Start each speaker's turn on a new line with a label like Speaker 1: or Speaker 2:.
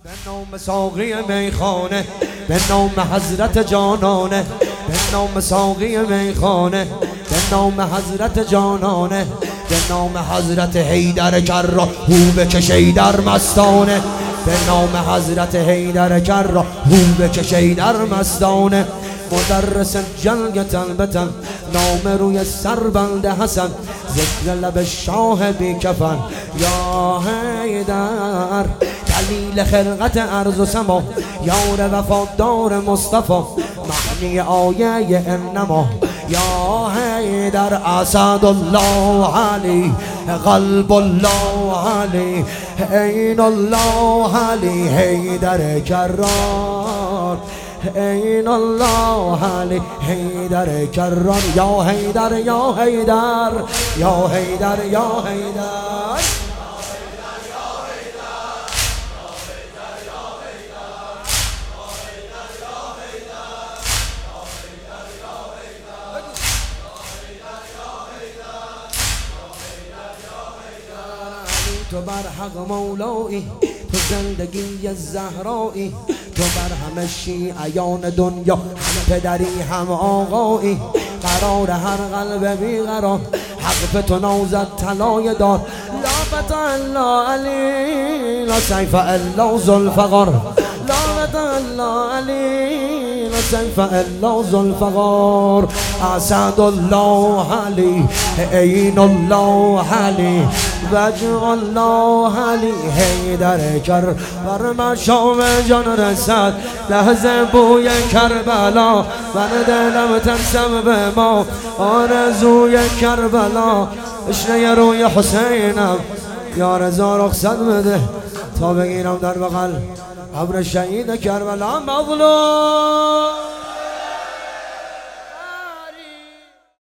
Speaker 1: به نام ساقی میخانه، به نام حضرت جانانه، به نام ساقی میخانه، به نام حضرت جانانه، به نام حضرت حیدر کرا هو بکشی در مستانه، به نام حضرت حیدر کرا هو بکشی در مستانه. مدرس جلگ تلبتن نام روی سربند حسن، ذکر لب شاه بی کفن یا حیدر، دلیل خلقت ارض و سما، یار وفادار مصطفی، معنی آیه انما یا حیدر، اسد الله علی قلب الله علی عین الله علی حیدر کرار، عین الله علی حیدر کرار، یا حیدر یا حیدر یا حیدر یا حیدر. تو بر حق مولایی، تو زندگی زهرایی، تو بر همه شیعیان دنیا، هم پدری هم آقایی، قرار هر قلب بیقرار، حق به تو نوزد طلای دار، لا فتح الا علی لا سیف الا ذوالفقار، لا فتح الا علی لا سیف الا ذوالفقار، اسد الله علی عین الله علی وجه الله علی حیدر کر، بر مشام جان رسد لحظه بوی کربلا، من دلم تنسم به ما آرزوی کربلا، اشنه روی حسینم یا رضا رخصت بده تا بگیرم در بغل قبر شهید کربلا. مظلوم